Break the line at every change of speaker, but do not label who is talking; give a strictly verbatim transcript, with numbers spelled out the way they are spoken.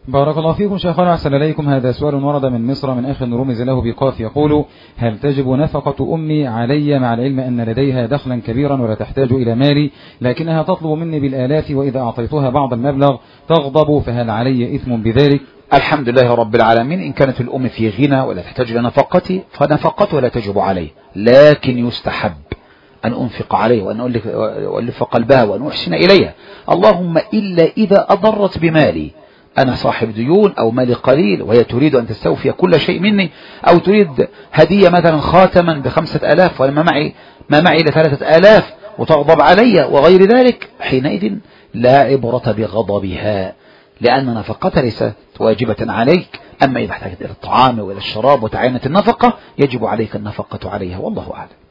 بارك الله فيكم شيخنا، أحسن إليكم. هذا سؤال ورد من مصر من أخ رمز له بقاف، يقول: هل تجب نفقة أمي علي مع العلم أن لديها دخلا كبيرا ولا تحتاج إلى مالي، لكنها تطلب مني بالآلاف وإذا أعطيتها بعض المبلغ تغضب، فهل علي إثم بذلك؟
الحمد لله رب العالمين. إن كانت الأم في غنى ولا تحتاج إلى نفقتي فنفقته لا تجب عليه، لكن يستحب أن أنفق عليه وأن أؤلف قلبها وأن أحسن إليها، اللهم إلا إذا أضرت بمالي، أنا صاحب ديون أو مالي قليل وهي تريد أن تستوفي كل شيء مني، أو تريد هدية مثلا خاتما بخمسة آلاف وما معي ما معي لثلاثة آلاف وتغضب علي وغير ذلك، حينئذ لا عبرة بغضبها، لأن نفقتها ليست واجبة عليك. أما إذا احتاجت إلى الطعام وإلى الشراب وتعينت النفقة يجب عليك النفقة عليها، والله أعلم.